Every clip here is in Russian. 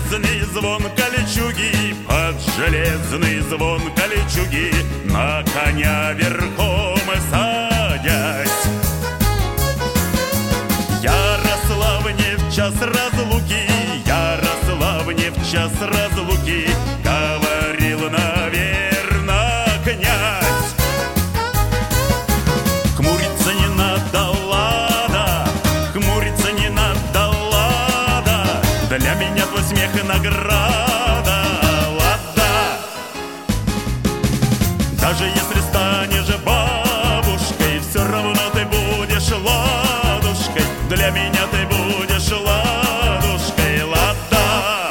железный звон кольчуги, под железный звон кольчуги, на коня верхом садясь. Ярославне в час разлуки, Ярославне в час разлуки говорил, наверно, князь. Хмуриться не надо, лада, хмуриться не надо, лада, для меня твой смех и награда, лада. Даже если станешь бабушкой, все равно ты будешь ладушкой, для меня ты будешь ладушкой, лада.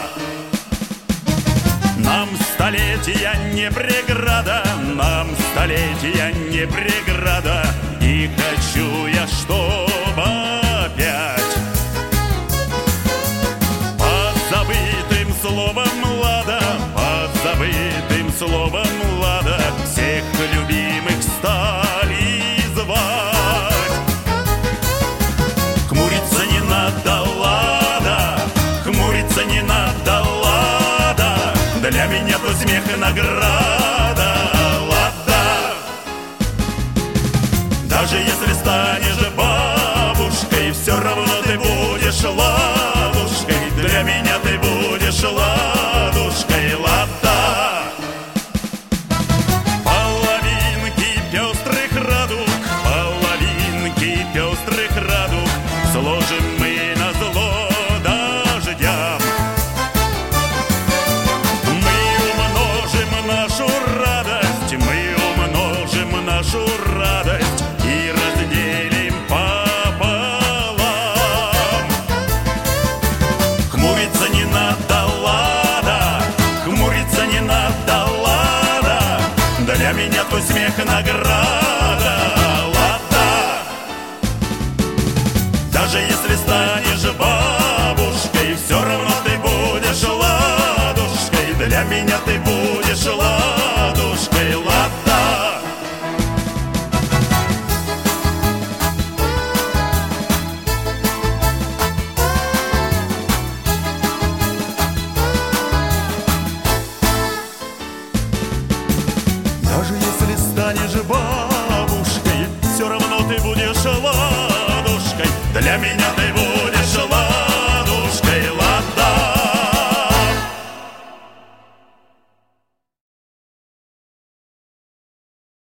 Нам столетия не преграда, нам столетия не преграда, и хочу я, чтоб опять по забытым словам лада, по забытым словам лада всех любимых стали звать. Хмуриться не надо, лада, хмуриться не надо, лада, для меня твой смех и награда, лада. Даже если станешь бабушкой, все равно ты будешь ладушкой, для меня ты будешь ладушкой, лада. Половинки пестрых радуг, половинки пестрых радуг сложим мы назло дождям. Мы умножим нашу радость, мы умножим нашу радость и разделим пополам. Хмуриться не надо, лада, хмуриться не надо, лада, для меня твой смех и награда, лада. Даже если станешь бабушкой, все равно ты будешь ладушкой, для меня ты будешь ладушкой, лада. Даже если станешь бабушкой, все равно ты будешь ладушкой, для меня